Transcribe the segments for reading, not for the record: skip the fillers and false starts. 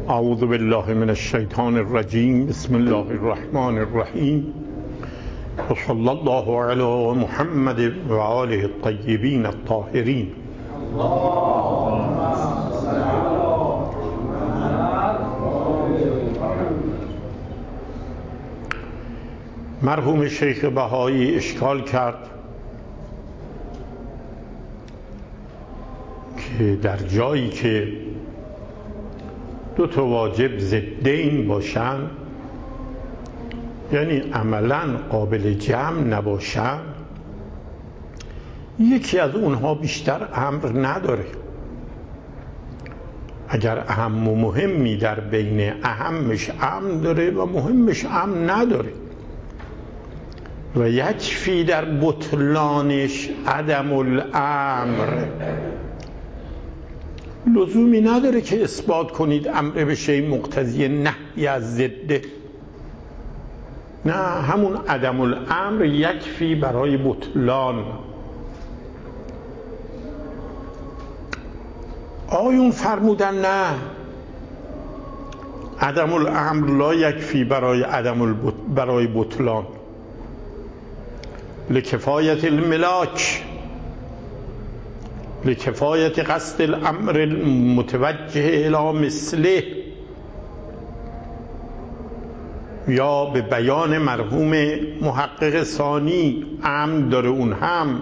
اعوذ بالله من الشیطان الرجیم. بسم الله الرحمن الرحیم و صلی الله علی محمد و آله الطیبین الطاهرین. مرحوم شیخ بهایی اشکال کرد که در جایی که دو تا واجب ضدین باشن، یعنی عملا قابل جمع نباشن، یکی از اونها بیشتر امر نداره. اگر اهم و مهمی در بین اهمش امر داره و مهمش امر نداره و یکفی در بطلانش عدم الامر، لزومی نداره که اثبات کنید امر به شیء مقتضی نهی از ضده. نه، همون عدم الامر یکفی برای بطلان. آیون فرمودن نه، عدم الامر لا یکفی برای بطلان، لکفایت الملاک، لکفایت قصد الامر المتوجه الی مثله، یا به بیان مرحوم محقق ثانی امر داره اون هم،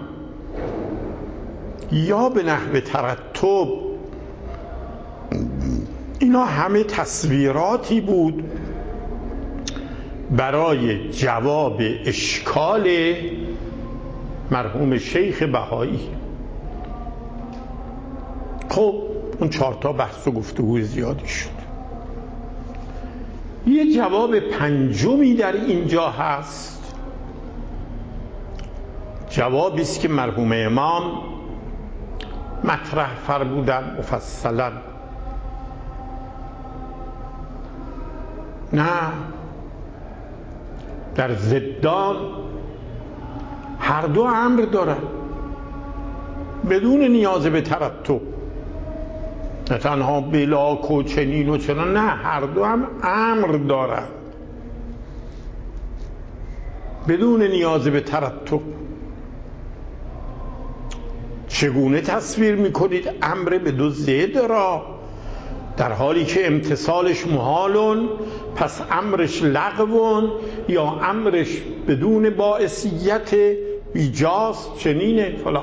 یا به نحو ترتب. اینا همه تصویراتی بود برای جواب اشکال مرحوم شیخ بهایی. خب اون 4 تا بحث و گفتگوی زیادی شد. یه جواب پنجمی در اینجا هست، جوابی است که مرحوم امام مطرح فرمودن مفصلا. نه، در ضدان هر دو امر دارن بدون نیاز به ترتب، نه تنها بلاک و چنین و چنان، نه، هر دو هم امر دارن بدون نیاز به ترتب. چگونه تصویر میکنید امر به دو ضد را در حالی که امتثالش محالون، پس امرش لغوون، یا امرش بدون باعثیت ایجاست، چنینه فلان.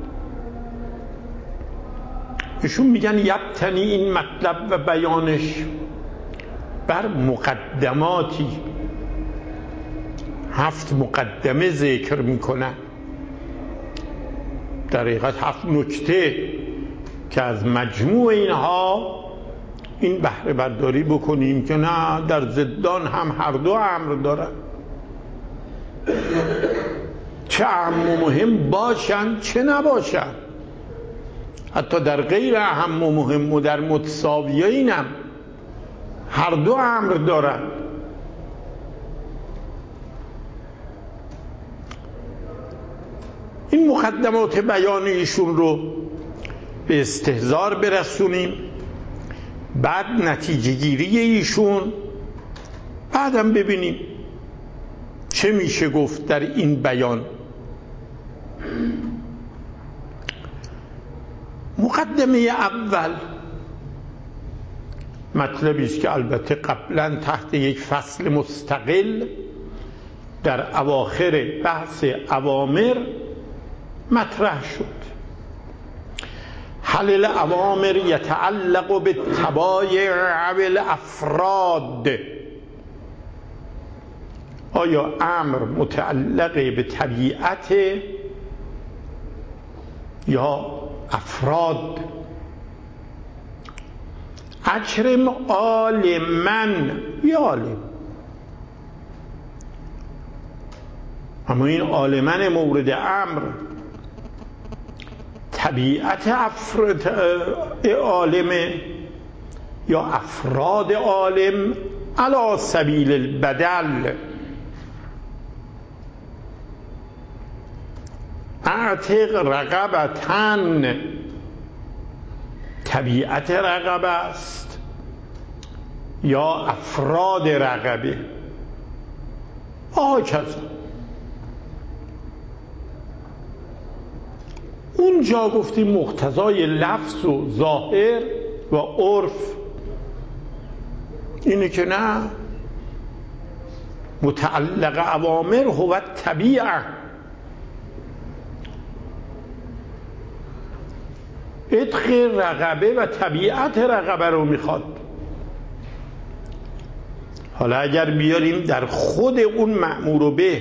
ایشون میگن یبتنی این مطلب و بیانش بر مقدماتی، 7 مقدمه ذکر میکنن، در حقیقت 7 نکته که از مجموع اینها این بهره برداری بکنیم که نه، در ضدان هم هر دو امر دارن، چه اهم و مهم باشن چه نباشن، حتی در غیر اهم و مهم و در متساویین هم هر دو امر دارن. این مقدمات بیان ایشون رو به استحضار برسونیم، بعد نتیجه گیری ایشون، بعدم ببینیم چه میشه گفت در این بیان. مقدمه اول مطلبی است که البته قبلا تحت یک فصل مستقل در اواخر بحث اوامر مطرح شد. هل الاوامر یتعلق بالتبایع و الافراد، آیا امر متعلق به طبیعت یا افراد؟ اکرم عالمن، یه عالم، اما این عالمن مورد امر طبیعت افراد عالم یا افراد عالم علی سبیل البدل. اعتق رقبتن طبیعت رقبه است، یا افراد رقبه کذا. اونجا گفتیم مقتضای لفظ و ظاهر و عرف اینه که نه، متعلق اوامر هو طبیعه، عتق رقبه و طبیعت رقبه رو میخواد. حالا اگر بیاریم در خود اون مأمور به،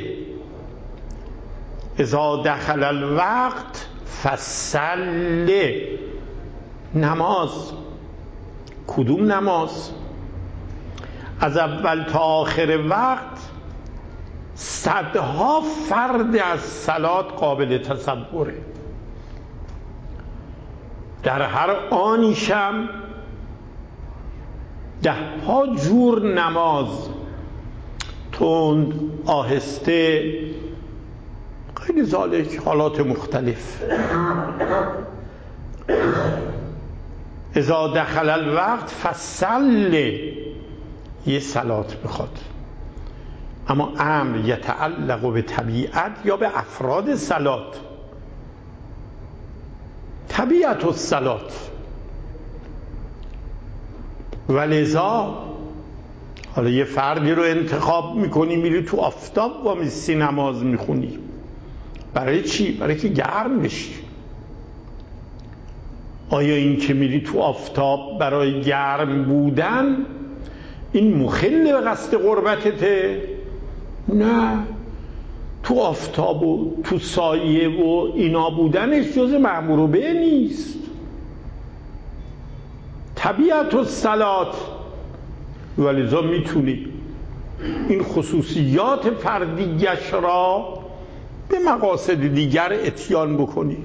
اذا دخل الوقت فصل، نماز، کدوم نماز؟ از اول تا آخر وقت صدها فرد از صلات قابل تصوره، در هر آنیشم ده ها جور نماز، تند، آهسته، خیلی ذالک، حالات مختلف. اذا دخل الوقت فصل، یه صلات میخواد. اما امر یتعلق به طبیعت یا به افراد صلات، طبیعت الصلات. ولذا حالا یه فردی رو انتخاب میکنی میری تو آفتاب و میسی نماز میخونی، برای چی؟ برای که گرم بشی. آیا این که میری تو آفتاب برای گرم بودن این مخل به قصد قربتته؟ نه، تو آفتاب و تو سایه و اینا بودنش جز مأمور به نیست، طبیعت الصلات. ولذا میتونی این خصوصیات فردیش را به مقاصد دیگر اتیان بکنی،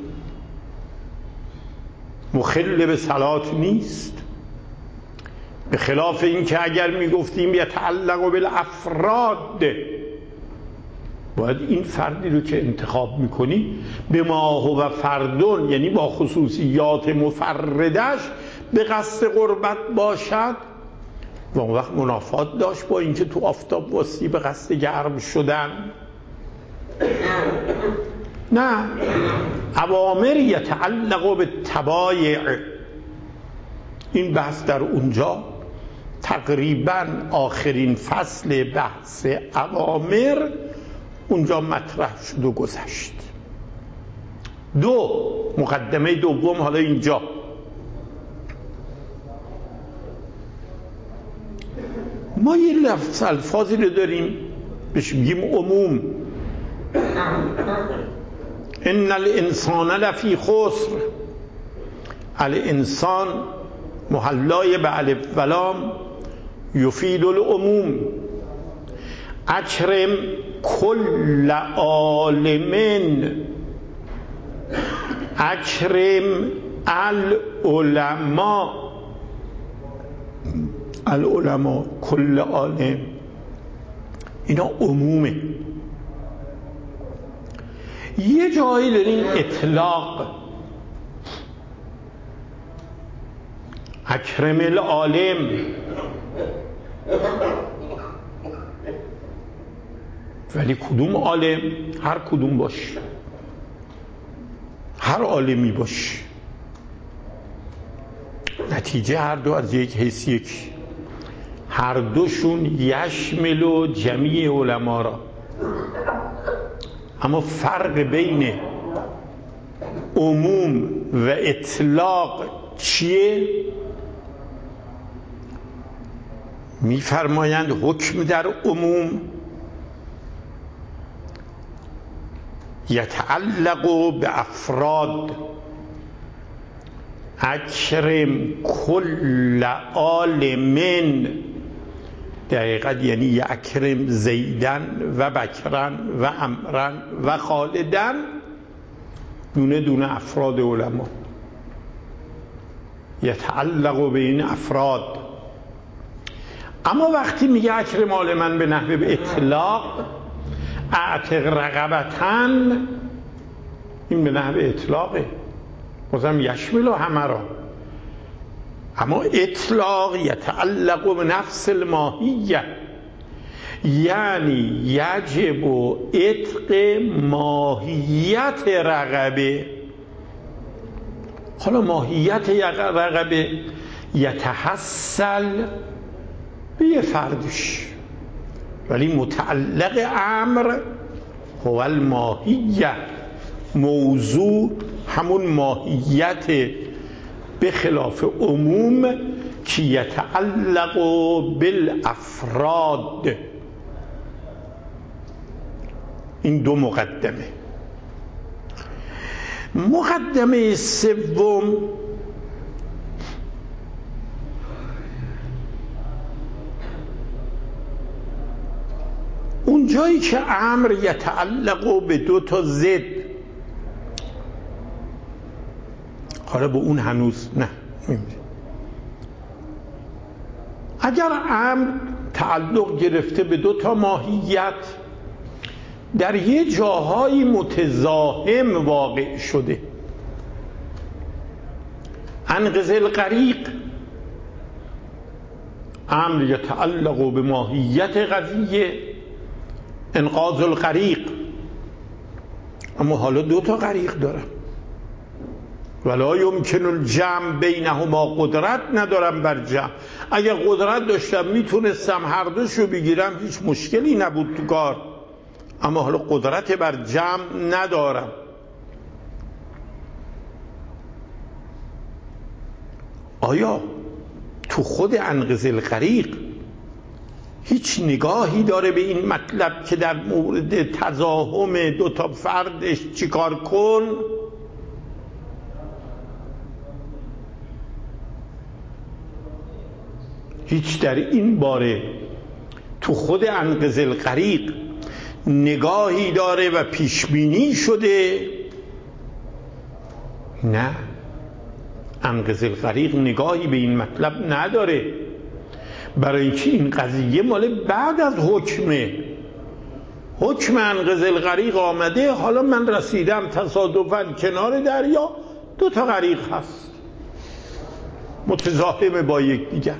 مخل به صلات نیست. به خلاف این که اگر میگفتیم یتعلق بالافراد، باید این فردی رو که انتخاب میکنی به ما هو فردون، یعنی با خصوصیات مفردش به قصد قربت باشد و اون وقت منافات داشت با اینکه تو آفتاب واسطی به قصد گرم شدن. نه، اوامر یتعلق به طبایع. این بحث در اونجا تقریبا آخرین فصل بحث اوامر اونجا مطرح شد و گذشت. مقدمه دوم حالا اینجا ما یه لفظ الفاظی رو داریم بهش میگیم عموم. ان الانسان لفی خسر، الانسان محلای به الف و لام یفید العموم. اکرم کل عالم، اکرم العلماء، العلماء کل عالم، اینا عمومه. یه جایی داریم اطلاق، اکرم العالم، ولی کدوم عالم؟ هر کدوم باش، هر عالمی باش، نتیجه هر دو از یک حیث یک، هر دوشون یشمل و جمیع علما را. اما فرق بین عموم و اطلاق چیه؟ میفرمایند حکم در عموم یتعلق به افراد، اکرم کل عالم، دقیقا یعنی اکرم زیدن و بکرن و عمرن و خالدن، دونه دونه افراد علما، یتعلق به این افراد. اما وقتی میگه اکرم عالمن به نحو به اطلاق، اعتق رقبتن، این به نحو اطلاقه، بازم یشمل و همه را. اما اطلاق یتعلق به نفس الماهیه، یعنی یجب عتق ماهیت رقبه. حالا ماهیت رقبه یتحصل به یه فردش، ولی متعلق امر هو الماهیه، موضوع همون ماهیت، به خلاف عموم که یتعلق بالافراد. این دو مقدمه. مقدمه سوم اونجایی که امر یتعلق به دو تا ضد، حالا به اون هنوز نه. اگر امر تعلق گرفته به دو تا ماهیت، در یه جاهایی متزاحم واقع شده. انقذ الغریق امر یتعلق به ماهیت قضیه، انقاذ الغریق، اما حالا دو تا غریق دارم، ولا یمکن الجمع بینهما، قدرت ندارم بر جمع. اگر قدرت داشتم میتونستم هر دوشو بگیرم، هیچ مشکلی نبود تو کار، اما حالا قدرت بر جمع ندارم. آیا تو خود انقذ الغریق هیچ نگاهی داره به این مطلب که در مورد تزاحم دو تا فردش چیکار کن؟ هیچ در این باره تو خود انقذ الغریق نگاهی داره و پیشبینی شده؟ نه، انقذ الغریق نگاهی به این مطلب نداره، برای اینکه این قضیه مال بعد از حکمه. حکم انقذ الغریق آمده، حالا من رسیدم تصادفاً کنار دریا، دو تا غریق هست متزاحم با یکدیگر.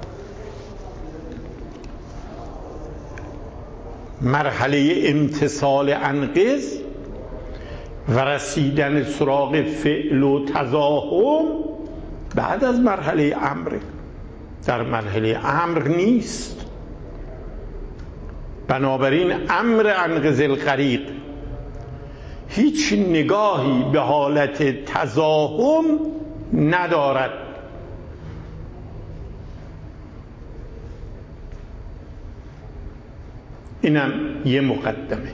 مرحله امتثال انقذ و رسیدن سراغ فعل و تزاحم بعد از مرحله امر، در مرحله امر نیست. بنابراین امر انقذ الغریق هیچ نگاهی به حالت تزاحم ندارد. اینم یه مقدمه.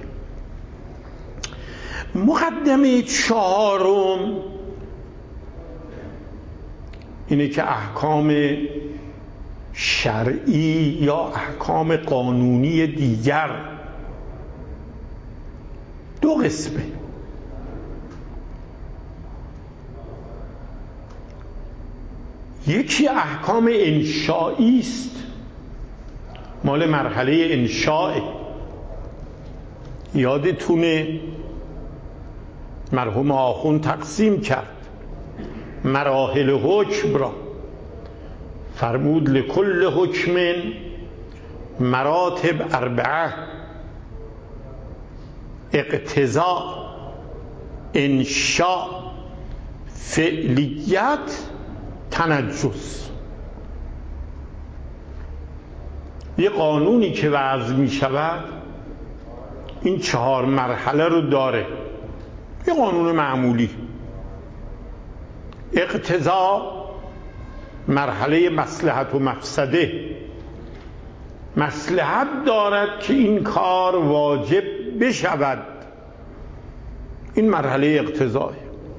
مقدمه چهارم اینه که احکام شرعی یا احکام قانونی دیگر دو قسمه. یکی احکام انشائی است، مال مرحله انشاء. یادتونه مرحوم آخوند تقسیم کرد مراحل حکم را، فرمود لکل حکم مراتب اربعه: اقتضا، انشاء، فعلیت، تنجز. یه قانونی که وضع می شود این چهار مرحله رو داره. یه قانون معمولی. اقتضا مرحله مصلحت و مفسده، مصلحت دارد که این کار واجب بشود، این مرحله اقتضاه.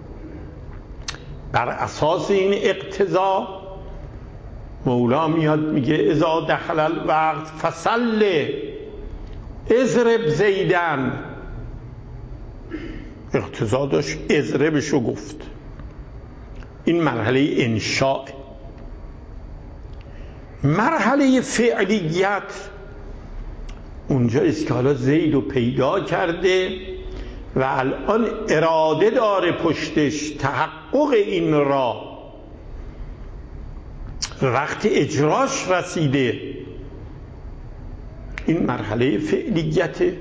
بر اساس این اقتضا مولا میاد میگه اذا دخل الوقت فصل اضرب زیدن. اقتضا داشت، اضربشو گفت. این مرحله انشاء. مرحله فعلیت اونجا است که حالا زیدو پیدا کرده و الان اراده داره پشتش تحقق این را. وقت اجراش رسیده. این مرحله فعلیته.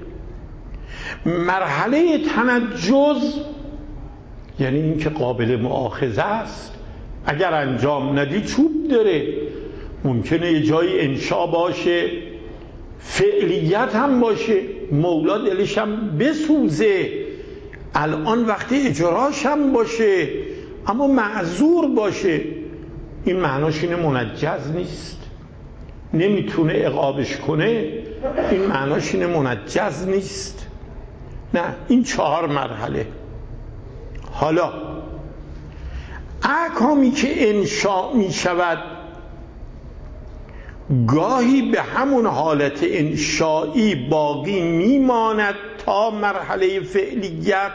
مرحله تنجز یعنی این که قابل مؤاخذه است، اگر انجام ندی چوب داره. ممکنه یه جایی انشا باشه، فعلیت هم باشه، مولا دلش هم بسوزه، الان وقتی اجراش هم باشه، اما معذور باشه. این معناش اینه منجز نیست، نمیتونه عقابش کنه. این معناش اینه منجز نیست. نه، این 4 مرحله. حالا احکامی که انشاء می شود گاهی به همون حالت انشایی باقی میماند تا مرحله فعلیت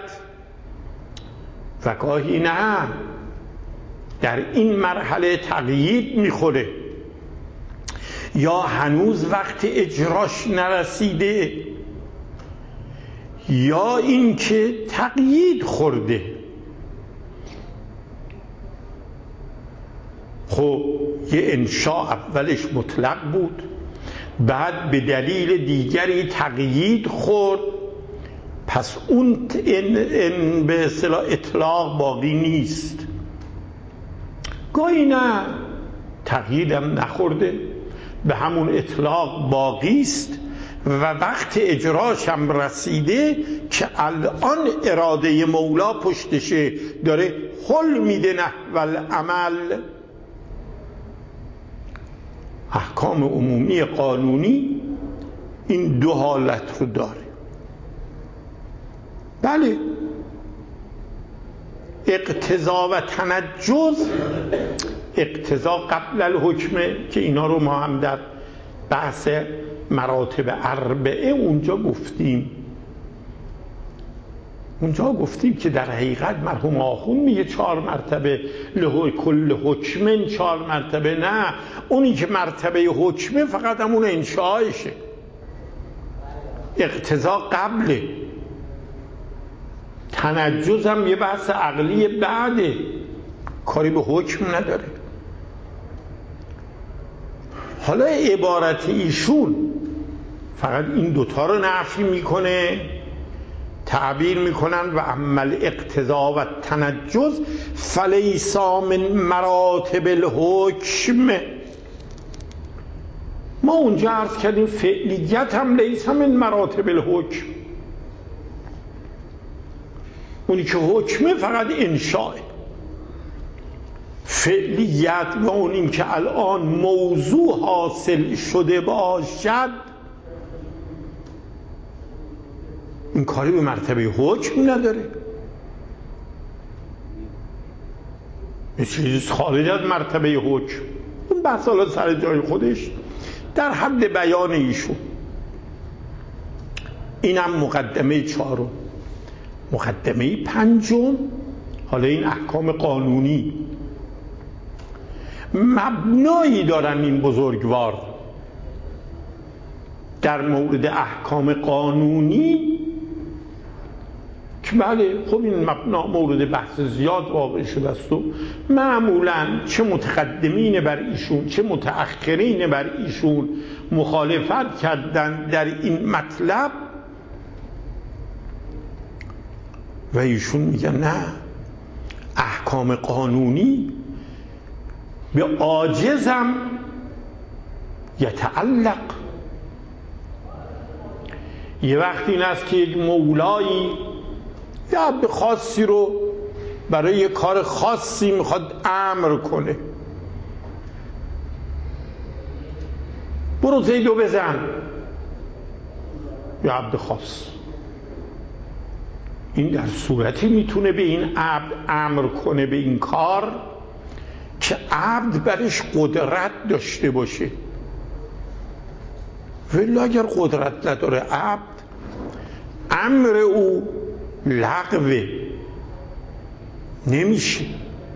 و گاهی نه، در این مرحله تقیید میخوره، یا هنوز وقت اجراش نرسیده، یا اینکه تقیید خورده. خب یه انشاء اولش مطلق بود، بعد به دلیل دیگری تقیید خورد، پس اون به اصطلاح اطلاق باقی نیست. گاهی نه، تقییدم نخورده، به همون اطلاق باقی است و وقت اجراش هم رسیده که الان اراده مولا پشتشه داره حل میده نحو العمل. احکام عمومی قانونی این 2 حالت رو داره. بله، اقتضا و تنجز. اقتضا قبل الحکمه که اینا رو ما هم در بحث مراتب 4 اونجا گفتیم که در حقیقت مرحوم آخوند میگه 4 مرتبه کل حکمن 4 مرتبه. نه، اونی که مرتبه حکمه فقط همون انشایشه، اقتضا قبله. تنجز هم یه بحث عقلی بعده، کاری به حکم نداره. حالا عبارت ایشون فقط این 2 تا رو نفی میکنه، تعبیر میکنن و عمل اقتضا و تنجز فلیسا من مراتب الحکم. ما اونجا عرض کردیم فعلیت هم لیس من مراتب الحکم، اونی که حکمه فقط انشاء. فعلیت و اون این که الان موضوع حاصل شده باشد، این کاری به مرتبه حکم نداره، یه چیزی خارج از مرتبه حکم. اون بحث حالا سر جای خودش در حد بیان ایشون. اینم مقدمه 4. مقدمه 5، حالا این احکام قانونی مبنایی دارن این بزرگوار در مورد احکام قانونی که بله، خب این مبنا مورد بحث زیاد واقع شده است و معمولا چه متقدمین بر ایشون چه متأخرین بر ایشون مخالفت کردن در این مطلب و ایشون میگن نه، احکام قانونی به عاجزم یتعلق. یه وقت این است که یک مولایی یه عبد خاصی رو برای یه کار خاصی میخواد امر کنه، برو زیدو بزن، یه عبد خاص. این در صورتی میتونه به این عبد امر کنه به این کار که عبد برش قدرت داشته باشه، ولی اگر قدرت نداره عبد، امر او لغوه، نمیشه.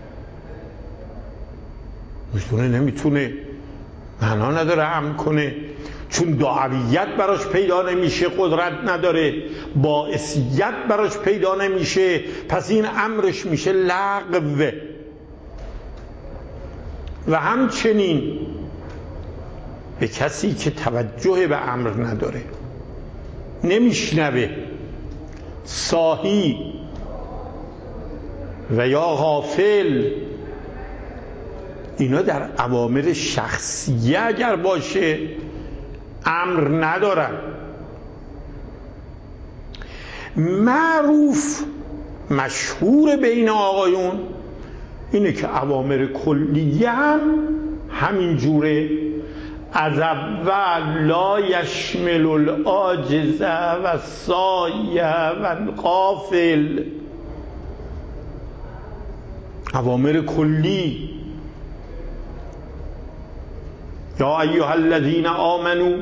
نمیتونه، معنا نداره امر کنه، چون دعویت براش پیدا نمیشه، قدرت نداره، باعثیت براش پیدا نمیشه، پس این امرش میشه لغو. و همچنین به کسی که توجه به امر نداره، نمیشنوه، ساهی و یا غافل، اینا در اوامر شخصیه اگر باشه امر ندارن. معروف مشهور بین آقایون اینه که اوامر کلیه هم همین جوره. از اول لا یشمل العاجز و سایه و غافل، اوامر کلی. یا ایها الذین آمنوا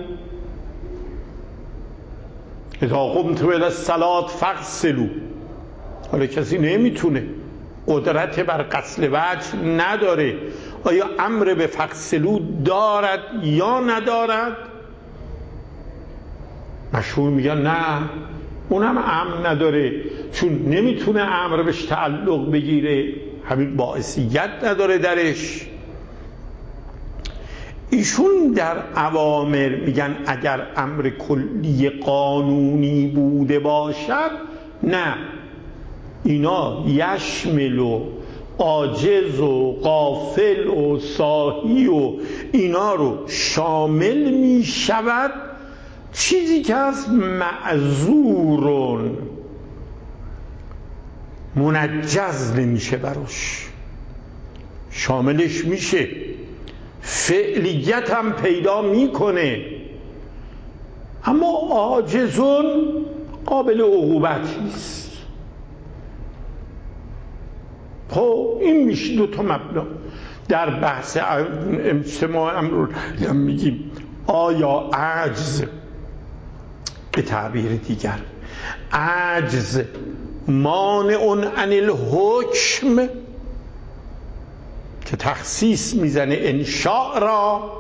اذا قمتم الی الصلاة فاغسلوا. حالا کسی نمیتونه، قدرت بر غسل وجه نداره، آیا امر به فاغسلوا دارد یا ندارد؟ مشهور میگن نه، اونم امر نداره، چون نمیتونه امر بهش تعلق بگیره، همین باعثیت نداره درش. ایشون در اوامر میگن اگر امر کلی قانونی بوده باشد نه، اینا یشمل و عاجز و غافل و ساهی و اینا رو شامل می شود. چیزی که از معذورون منجز نمیشه براش، شاملش میشه، فعلیت هم پیدا میکنه، اما عاجزون قابل عقوبت نیست. خب این میشه دو تا مبنا در بحث اجتماع امر میگیم. آیا عجز، به تعبیر دیگر عجز مانع عن الحکم که تخصیص میزنه انشاء را،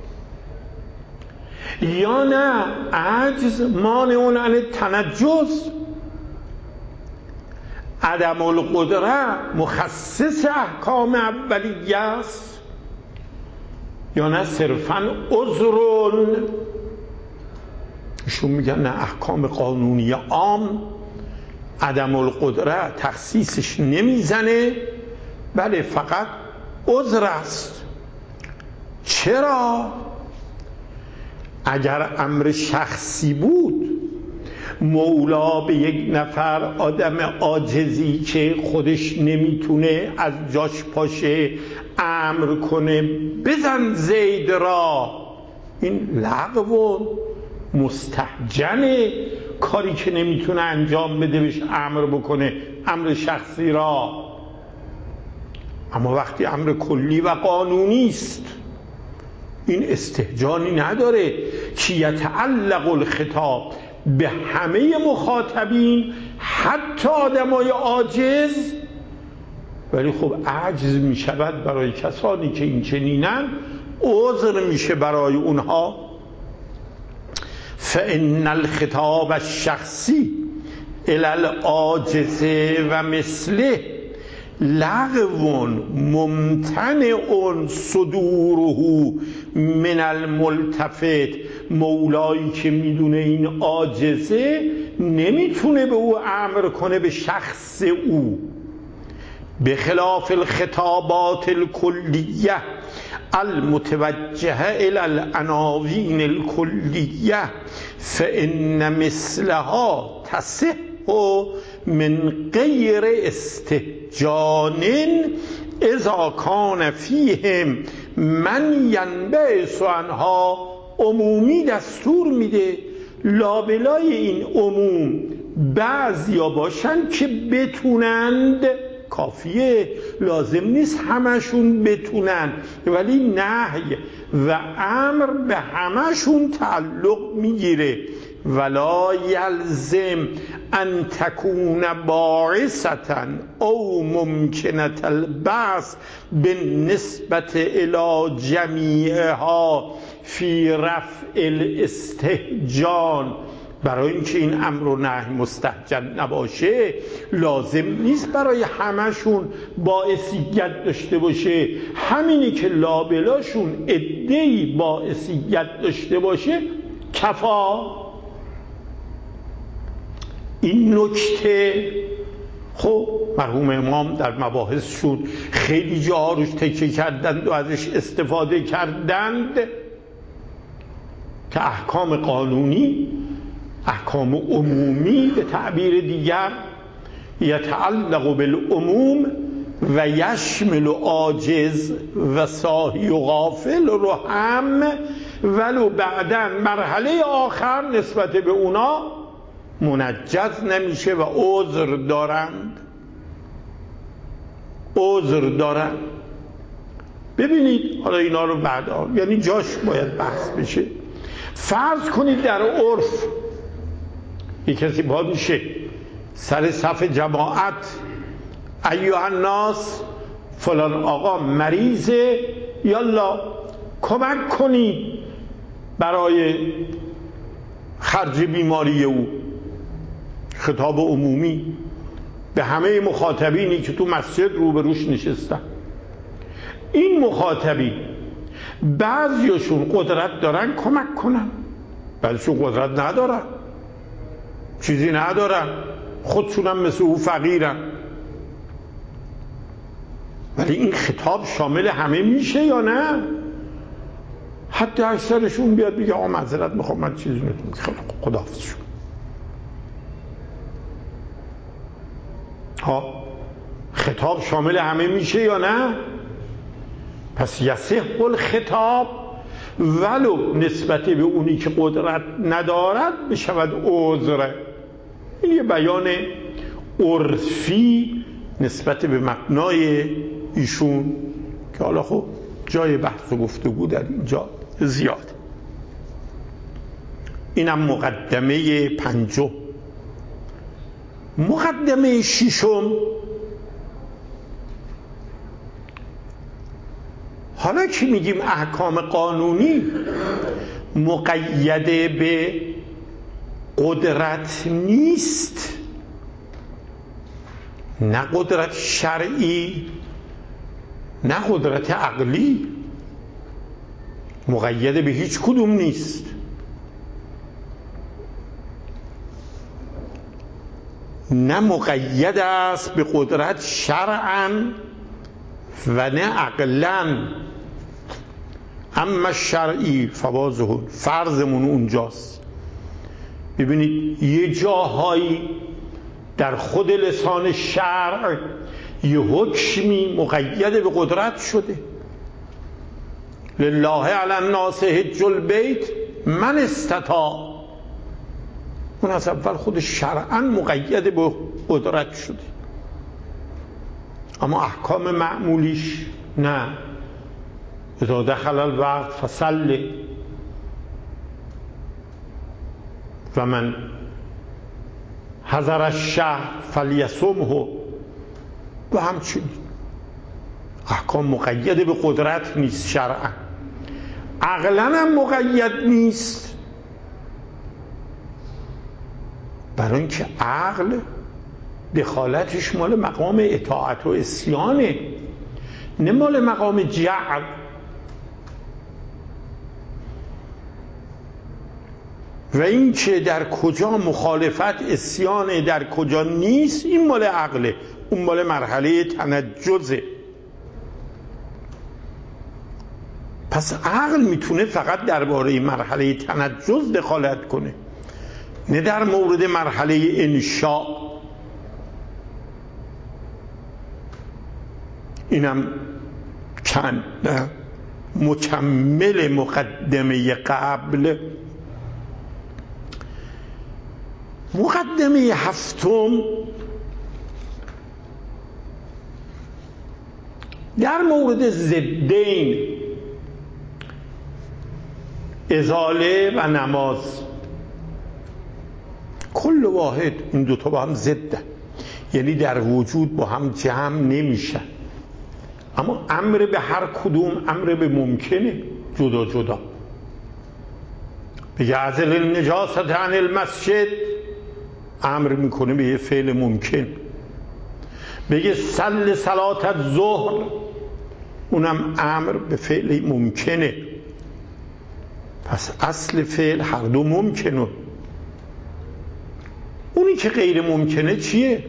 یا نه عجز مانع عن التنجز، عدم القدره مخصص احکام اولیه است، یا نه صرفاً عذرون. ایشون میگن نه، احکام قانونی عام عدم القدره تخصیصش نمیزنه، بله فقط عذر است. چرا؟ اگر امر شخصی بود، مولا به یک نفر آدم عاجزی که خودش نمیتونه از جاش پاشه امر کنه بزن زید را، این لغو و مستهجنه، کاری که نمیتونه انجام بده بهش امر بکنه، امر شخصی را. اما وقتی امر کلی و قانونی است این استهجانی نداره که یتعلق الخطاب به همه مخاطبین، حتی آدمای عاجز. ولی خب عجز می شود برای کسانی که این چنینن، عذر میشه برای اونها. فإن الخطاب الشخصی الی العاجز و مثله لغو ممتنع صدوره من الملتفت. مولایی که میدونه این عاجزه نمیتونه به او امر کنه، به شخص او. به خلاف الخطابات الکلیه المتوجهه الی العناوین الکلیه فإن مثلها تصح من غیر استهجان اذا کان فیهم من ینبعث عنها. عمومی دستور میده لابلای این عموم بعضیا باشن که بتونند، کافیه، لازم نیست همشون بتونن، ولی نهی و امر به همشون تعلق میگیره. ولا یلزم ان تکون باعثتا او ممکنة البعث بالنسبة الی جمیعها فی رفع الاستهجان. برای اینکه این امر و نهی مستحجن نباشه لازم نیست برای همشون باعثیت داشته باشه. همینی که لابلاشون عده‌ای باعثیت داشته باشه کفا. این نکته خب مرحوم امام در مباحثشون خیلی جاها روش تکیه کردند و ازش استفاده کردند که احکام قانونی، احکام عمومی به تعبیر دیگر، یتعلق بالعموم و یشمل عاجز و صاحی و غافل رو هم ولو بعداً مرحله آخر نسبت به اونا منجز نمیشه و عذر دارند. ببینید حالا اینا رو بعدا، یعنی جاش باید بحث بشه. فرض کنید در عرف یک کسی پا میشه سر صف جماعت، ایها الناس فلان آقا مریضه، یالا کمک کنید برای خرج بیماری او. خطاب عمومی به همه مخاطبینی که تو مسجد روبروش نشستن. این مخاطبین بعضیشون قدرت دارن کمک کنن، بعضیشون قدرت ندارن، چیزی ندارن، خودشونم مثل او فقیرن. ولی این خطاب شامل همه میشه یا نه؟ حتی اکثرشون بیاد بگه آقا معذرت میخوام من چیزی نمیخوام، خداحافظ شو. خطاب شامل همه میشه یا نه؟ پس یصح الخطاب ولو نسبت به اونی که قدرت ندارد بشود عذر. این یه بیان عرفی نسبت به مبنای ایشون که حالا خب جای بحث و گفتگو در اینجا زیاد. اینم مقدمه 5. مقدمه 6، حالا که میگیم احکام قانونی مقیده به قدرت نیست، نه قدرت شرعی نه قدرت عقلی، مقیده به هیچ کدوم نیست. نه مقید است به قدرت شرعاً و نه عقلاً. اما شرعی فوازه، فرضمون اونجاست. ببینید یه جاهایی در خود لسان شرع یه حکمی مقید به قدرت شده. لله علی الناس حج البیت من استطاع، اون از اول خود شرعاً مقید به قدرت شده. اما احکام معمولیش نه. اذا دخل الوقت فصل و من حضر الشهر فلیصمه و همچنین احکام مقید به قدرت نیست شرعا، عقلا هم مقید نیست، برای اینکه عقل دخالتش مال مقام اطاعت و عصیانه، نه مال مقام جعل. و این که در کجا مخالفت عصیانه در کجا نیست این مال عقله، اون مال مرحله تنجزه. پس عقل میتونه فقط درباره مرحله تنجز دخالت کنه، نه در مورد مرحله انشاء. اینم مکمل مقدمه قبل. مقدمه 7 در مورد ضدین، ازاله و نماز. کل واحد این دوتا با هم ضدن، یعنی در وجود با هم جمع نمیشن، اما امر به هر کدوم امر به ممکنه جدا جدا. بگه ازل النجاست عن المسجد، امر میکنه به یه فعل ممکن. بگه صل صلات الظهر، اونم امر به فعل ممکنه. پس اصل فعل هر دو ممکنه. اونی که غیر ممکنه چیه؟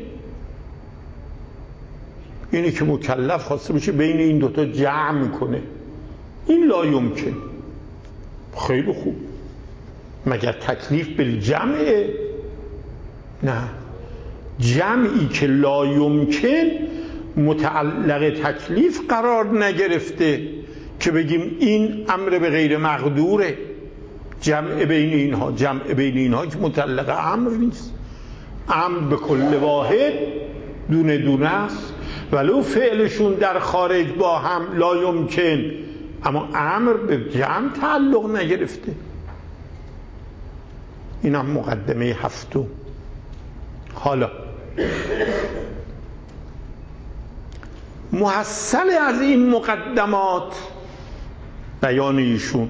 اینی که مکلف خواسته بشه بین این دوتا جمع کنه، این لا یمکن. خیلی خوب، مگر تکلیف بالجمعه؟ نه، جمعی که لا یمکن متعلق تکلیف قرار نگرفته که بگیم این امر به غیر مقدوره. جمع بین اینها که متعلق امر نیست. امر به کل واحد دونه دونه است، ولو فعلشون در خارج با هم لا یمکن، اما امر به جمع تعلق نگرفته. این هم مقدمه هفتم. حالا محصل از این مقدمات بیان ایشون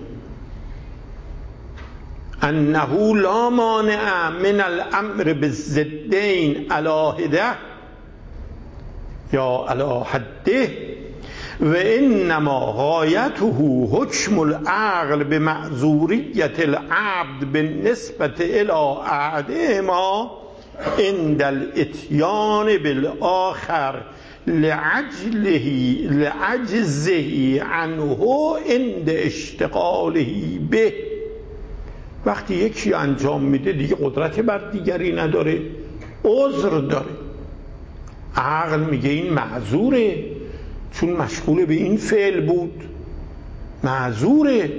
انه لا مانع من الامر بالضدین علی حده یا علی حده و انما غایته حکم العقل به معذوریت العبد بالنسبة الی احدهما عند الاتیان بالآخر لعجزه عنه عند اشتغاله به. وقتی یکی انجام میده دیگه قدرت بر دیگری نداره، عذر داره. عقل میگه این معذوره چون مشغول به این فعل بود، معذوره.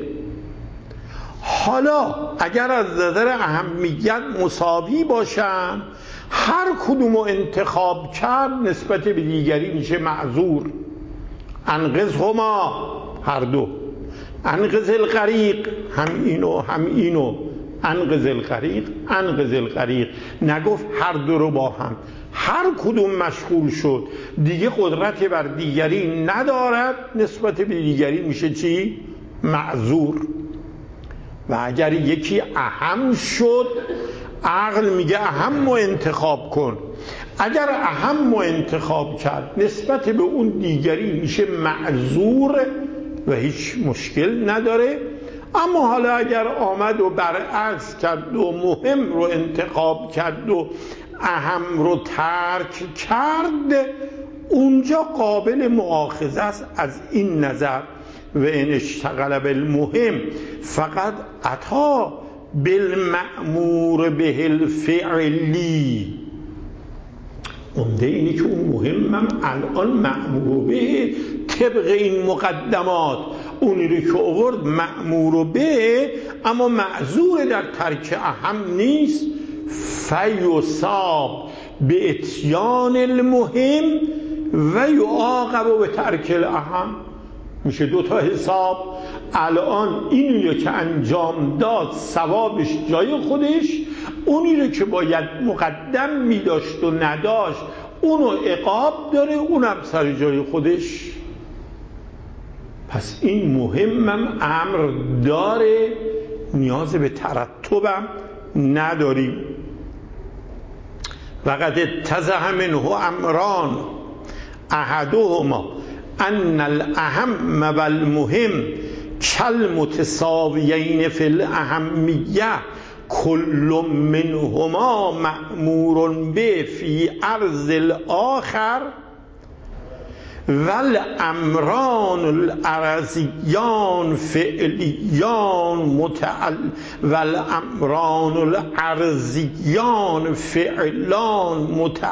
حالا اگر از نظر اهمیت مساوی باشن، هر کدومو انتخاب کرد نسبت به دیگری میشه معذور. انقذهما، هر دو. انقذ الغریق، هم اینو انقذ الغریق، نگفت هر دو رو با هم. هر کدوم مشغول شد دیگه قدرت بر دیگری ندارد، نسبت به دیگری میشه چی؟ معذور. و اگر یکی اهم شد، عقل میگه اهم رو انتخاب کن. اگر اهم رو انتخاب کرد نسبت به اون دیگری میشه معذور و هیچ مشکل نداره. اما حالا اگر آمد و برعکس کرد و مهم رو انتخاب کرد و اهم رو ترک کرد، اونجا قابل مؤاخذه است از این نظر. و ان اشتغل بالمهم فقط اتی بالمأمور به الفعلی. عمده اینه که اون مهمم الان مأمور به طبق این مقدمات، اونی رو که آورد مأمور به اما معذور در ترک اهم نیست. فیصاب به اتیان المهم و یعاقب به ترک الاهم. میشه دو تا حساب. الان اینی رو که انجام داد ثوابش جای خودش، اونی رو که باید مقدم میداشت و نداشت اونو عقاب داره، اونم سر جای خودش. پس این مهمم امر داره، نیاز به ترتبم نداریم. وقد اتضح منه امران احدهما ان الاهم و المهم کالمتساویین فی الاهمیه کل منهما مأمور به فی عرض الاخر والامران العرضیان فعلان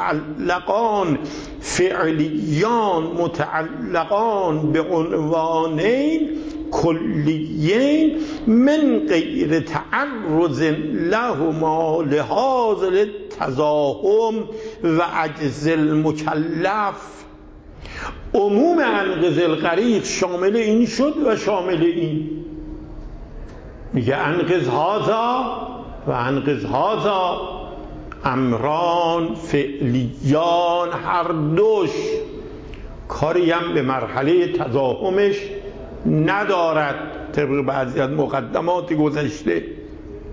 متعلقان بعنوانین کلیین من غیر تعرض لهما لحاظ التزاحم و عجز المکلف. عموم انقذ الغریق شامل این شد و شامل این. میگه انقذ هذا و انقذ هذا، امران فعلیان هر دوش، کاری هم به مرحله تزاحمش ندارد طبق بعضی از مقدمات گذشته.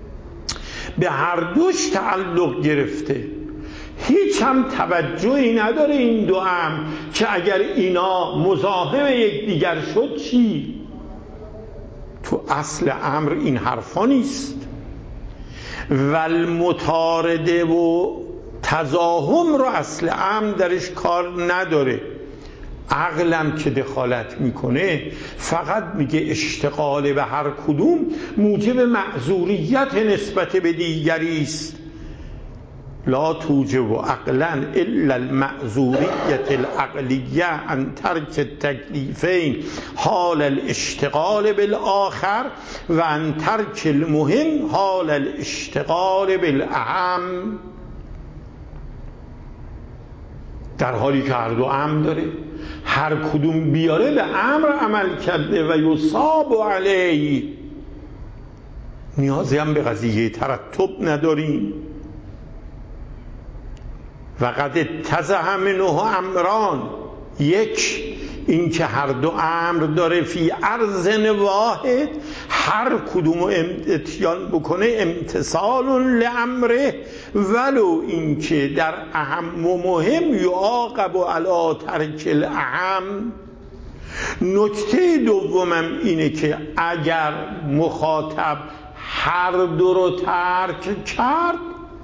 به هر دوش تعلق گرفته، هیچ هم توجهی نداره این دو امر که اگر اینا مزاحم یکدیگر شد چی؟ تو اصل امر این حرفا نیست. والمطارده و تزاحم رو اصل امر درش کار نداره. عقلم که دخالت میکنه فقط میگه اشتغال به هر کدوم موجب معذوریت نسبت به دیگری است. لا توجب عقلا الا المعذوریت العقلیه عن ترک التکلیفین حال الاشتغال بالآخر و عن ترک المهم حال الاشتغال بالاهم. در حالی که هر دو امر داره، هر کدوم بیاره به امر عمل کرده و یصاب علیه، نیازی هم به قضیه ترتب نداریم. و قد اتضح منه امران، یک این که هر دو امر داره فی عرض واحد، هر کدوم اتیان بکنه امتثال لامره، ولو این که در اهم و مهم یعاقب علی ترک الاهم. نکته دومم اینه که اگر مخاطب هر دو رو ترک کرد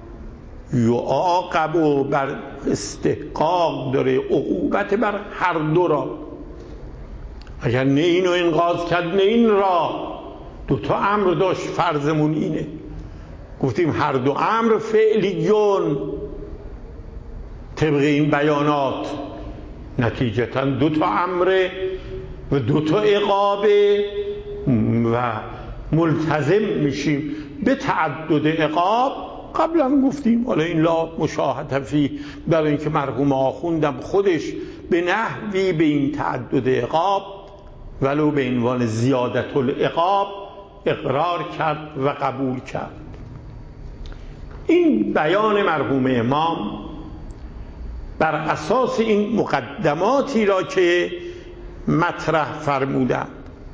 یعاقب و بر استحقاق داره عقوبت بر هر دو را. اگر نه اینو انقاذ کرد نه این را، دوتا امر داشت، فرضمون اینه، گفتیم هر دو امر فعلیون طبق این بیانات، نتیجتا دوتا امر و دوتا عقابه و ملتزم میشیم به تعدد عقاب. قبلا گفتیم حالا این لا مشاهده فی، برای اینکه مرحوم آخوندم خودش به نحوی به این تعدد عقاب ولو به عنوان زیادت العقاب اقرار کرد و قبول کرد. این بیان مرحوم امام بر اساس این مقدماتی را که مطرح فرمودند.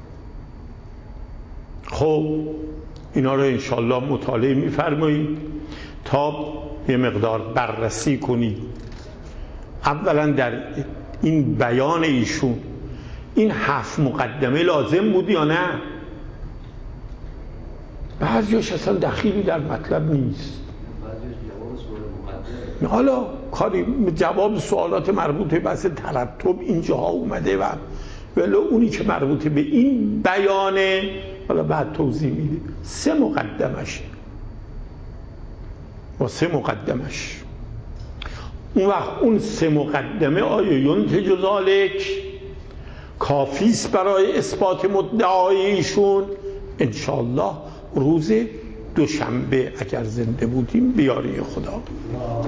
خب اینا رو انشالله مطالعه می‌فرمایید تا یه مقدار بررسی کنید. اولا در این بیان ایشون این 7 مقدمه لازم بود یا نه؟ بعضیش اصلا دخیلی در مطلب نیست. حالا کاری جواب سوالات مربوط به بحث ترتب اینجاها اومده و ولی اونی که مربوط به این بیانه حالا بعد توضیح میده. 3 مقدمشه و 3 مقدمش. اون وقت اون 3 مقدمه آیا ینتج ذالک کافیست برای اثبات مدعای ایشون؟ انشاءالله روز دوشنبه اگر زنده بودیم بیاری خدا.